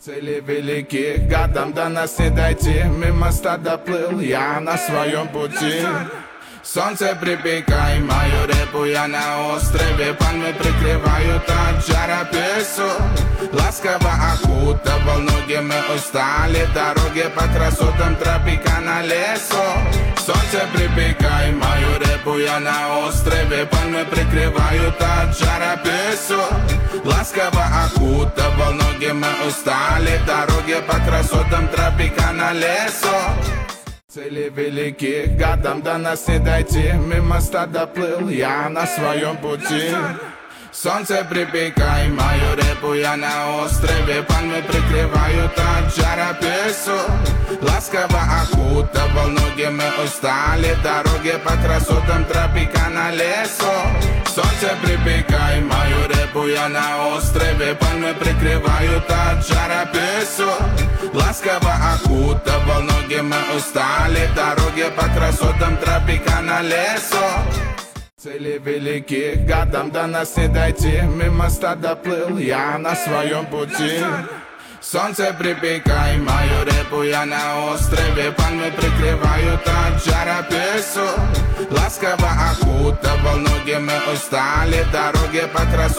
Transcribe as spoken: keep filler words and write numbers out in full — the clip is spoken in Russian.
Цели велики, годам до нас не дойти. Мимо стада плыл я на своем пути. Солнце припекай мою репу, я на острове. Пальмы прикрывают от жара песок. Ласково окутывал ноги, мы устали. Дороги по красотам тропика на лесу. Солнце припекай мою репу, я на острове. Пальмы прикрывают от жара песок. Ласково окутывал ноги, мы устали. Дороги по красотам тропика на лесу. Цели велики, годам до нас не дойти. Мимо стада плыл я на своем пути. Солнце припекай мою репу, я на острове. Пальмы прикрывают от жара песок. Ласково окутывал ноги, мы устали. Дороги по красотам тропика на лесу. Солнце припекай мою репу, я на острове. Пальмы прикрывают от жара песок. Ласково окутывал ноги, мы устали. Дороги по красотам тропика на лесу. Цели велики, годам до нас не дойти. Мимо стада плыл я на своем пути. Солнце припекай мою репу, я на острове. Пальмы прикрывают от жара песок. Ласково окутывал ноги, мы устали. Дороги по красотам